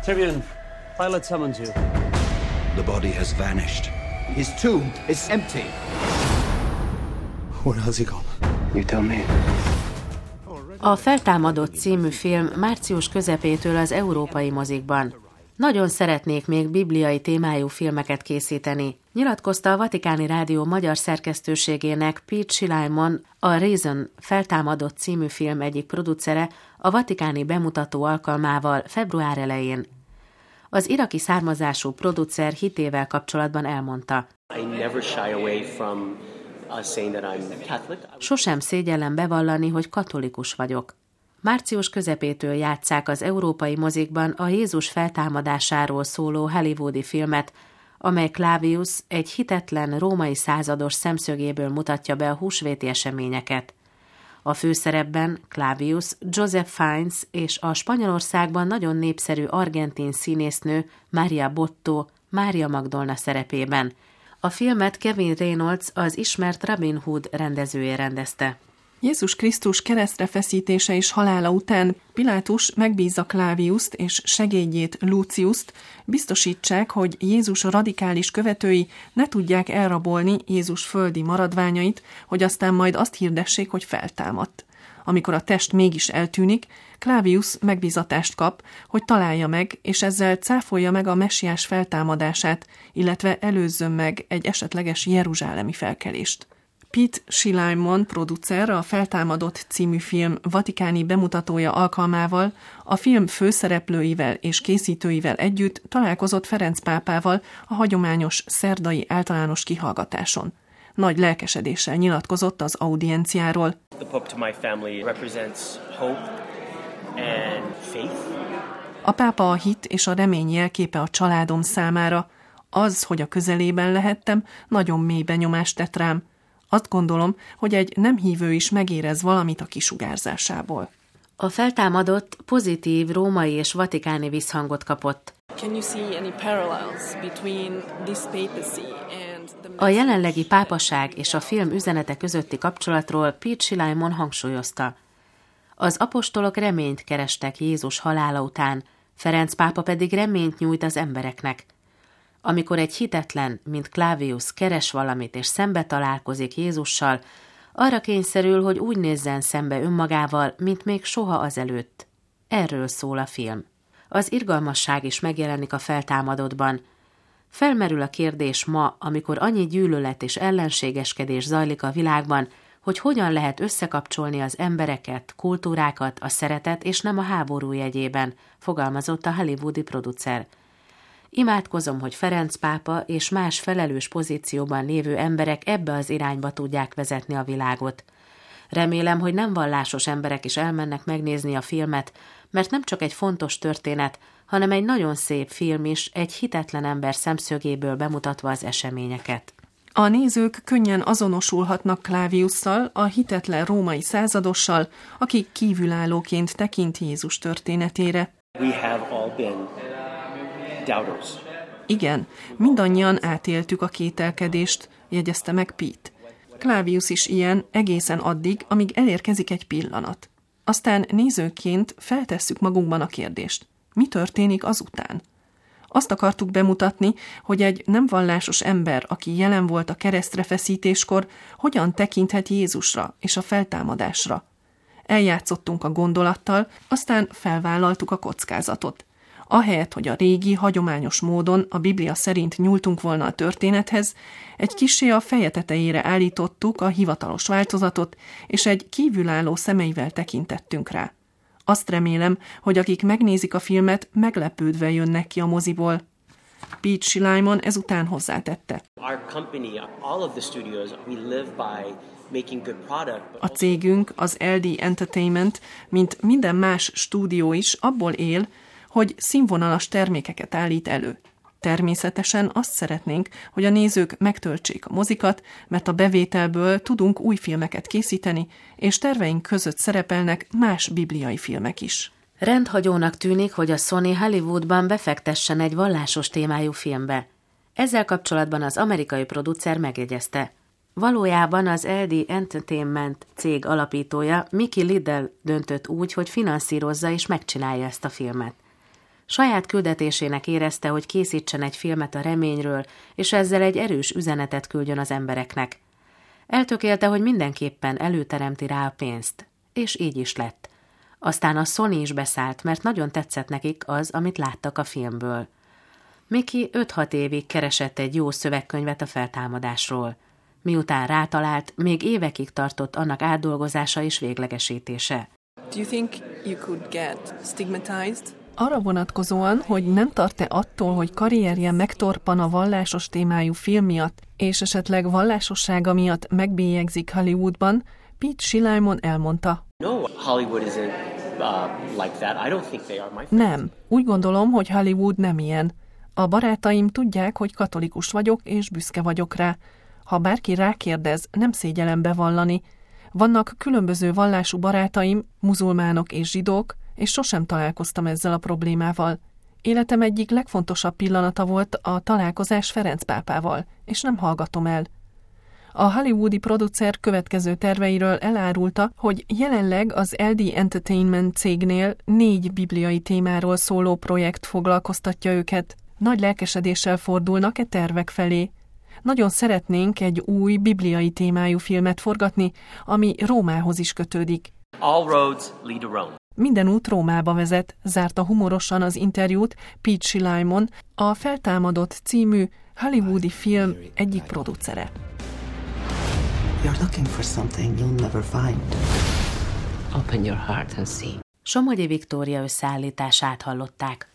Tyrion, Pilate summons you. The body has vanished. His tomb is empty. Where has he gone? You tell me. A Feltámadott című film március közepétől az európai mozikban. Nagyon szeretnék még bibliai témájú filmeket készíteni, nyilatkozta a Vatikáni Rádió magyar szerkesztőségének Pete Shilaimon, a Reason Feltámadott című film egyik producere a vatikáni bemutató alkalmával február elején. Az iraki származású producer hitével kapcsolatban elmondta: Sosem szégyellem bevallani, hogy katolikus vagyok. Március közepétől játsszák az európai mozikban a Jézus feltámadásáról szóló hollywoodi filmet, amely Clavius egy hitetlen római százados szemszögéből mutatja be a húsvéti eseményeket. A főszerepben Clavius, Joseph Fiennes és a Spanyolországban nagyon népszerű argentin színésznő Maria Botto Mária Magdolna szerepében. A filmet Kevin Reynolds, az ismert Robin Hood rendezője rendezte. Jézus Krisztus keresztre feszítése és halála után Pilátus megbízza Claviust és segédjét Luciust, biztosítsák, hogy Jézus radikális követői ne tudják elrabolni Jézus földi maradványait, hogy aztán majd azt hirdessék, hogy feltámadt. Amikor a test mégis eltűnik, Clavius megbízatást kap, hogy találja meg, és ezzel cáfolja meg a messiás feltámadását, illetve előzzön meg egy esetleges jeruzsálemi felkelést. Pete Shilaimon producer a Feltámadott című film vatikáni bemutatója alkalmával a film főszereplőivel és készítőivel együtt találkozott Ferenc pápával a hagyományos szerdai általános kihallgatáson. Nagy lelkesedéssel nyilatkozott az audienciáról. A pápa a hit és a remény jelképe a családom számára. Az, hogy a közelében lehettem, nagyon mély benyomást tett rám. Azt gondolom, hogy egy nem hívő is megérez valamit a kisugárzásából. A Feltámadott pozitív római és vatikáni visszhangot kapott. A jelenlegi pápaság és a film üzenete közötti kapcsolatról Pete Shilaimon hangsúlyozta. Az apostolok reményt kerestek Jézus halála után, Ferenc pápa pedig reményt nyújt az embereknek. Amikor egy hitetlen, mint Clavius keres valamit és szembe találkozik Jézussal, arra kényszerül, hogy úgy nézzen szembe önmagával, mint még soha azelőtt. Erről szól a film. Az irgalmasság is megjelenik a Feltámadottban. Felmerül a kérdés ma, amikor annyi gyűlölet és ellenségeskedés zajlik a világban, hogy hogyan lehet összekapcsolni az embereket, kultúrákat a szeretet és nem a háború jegyében, fogalmazott a hollywoodi producer. Imádkozom, hogy Ferenc pápa és más felelős pozícióban lévő emberek ebbe az irányba tudják vezetni a világot. Remélem, hogy nem vallásos emberek is elmennek megnézni a filmet, mert nem csak egy fontos történet, hanem egy nagyon szép film is, egy hitetlen ember szemszögéből bemutatva az eseményeket. A nézők könnyen azonosulhatnak Claviusszal, a hitetlen római századossal, aki kívülállóként tekint Jézus történetére. Igen, mindannyian átéltük a kételkedést, jegyezte meg Pete. Clavius is ilyen egészen addig, amíg elérkezik egy pillanat. Aztán nézőként feltesszük magunkban a kérdést. Mi történik azután? Azt akartuk bemutatni, hogy egy nem vallásos ember, aki jelen volt a keresztre feszítéskor, hogyan tekinthet Jézusra és a feltámadásra. Eljátszottunk a gondolattal, aztán felvállaltuk a kockázatot. Ahelyett, hogy a régi, hagyományos módon a Biblia szerint nyúltunk volna a történethez, egy kissé a feje tetejére állítottuk a hivatalos változatot, és egy kívülálló szemeivel tekintettünk rá. Azt remélem, hogy akik megnézik a filmet, meglepődve jönnek ki a moziból. Pete Shilaimon ezután hozzátette. A cégünk, az LD Entertainment, mint minden más stúdió is abból él, hogy színvonalas termékeket állít elő. Természetesen azt szeretnénk, hogy a nézők megtöltsék a mozikat, mert a bevételből tudunk új filmeket készíteni, és terveink között szerepelnek más bibliai filmek is. Rendhagyónak tűnik, hogy a Sony Hollywoodban befektessen egy vallásos témájú filmbe. Ezzel kapcsolatban az amerikai producer megjegyezte. Valójában az LD Entertainment cég alapítója Mickey Liddell döntött úgy, hogy finanszírozza és megcsinálja ezt a filmet. Saját küldetésének érezte, hogy készítsen egy filmet a reményről, és ezzel egy erős üzenetet küldjön az embereknek. Eltökélte, hogy mindenképpen előteremti rá a pénzt, és így is lett. Aztán a Sony is beszállt, mert nagyon tetszett nekik az, amit láttak a filmből. Mickey 5-6 évig keresett egy jó szövegkönyvet a feltámadásról. Miután rátalált, még évekig tartott annak átdolgozása és véglegesítése. Do you think you could get stigmatized? Arra vonatkozóan, hogy nem tart-e attól, hogy karrierje megtorpan a vallásos témájú film miatt, és esetleg vallásossága miatt megbélyegzik Hollywoodban, Pete Shilaimon elmondta. No, Hollywood isn't like that. I don't think they are my friends. Nem, úgy gondolom, hogy Hollywood nem ilyen. A barátaim tudják, hogy katolikus vagyok, és büszke vagyok rá. Ha bárki rákérdez, nem szégyellem bevallani. Vannak különböző vallású barátaim, muzulmánok és zsidók, és sosem találkoztam ezzel a problémával. Életem egyik legfontosabb pillanata volt a találkozás Ferenc pápával, és nem hallgatom el. A hollywoodi producer következő terveiről elárulta, hogy jelenleg az LD Entertainment cégnél 4 bibliai témáról szóló projekt foglalkoztatja őket. Nagy lelkesedéssel fordulnak e tervek felé. Nagyon szeretnénk egy új bibliai témájú filmet forgatni, ami Rómához is kötődik. All roads lead to Rome. Minden út Rómába vezet, zárta humorosan az interjút Pete Shilaimon, a Feltámadott című hollywoodi film egyik producere. You're looking for something you'll never find. Open your heart and see. Somogyi Viktória összeállítását hallották.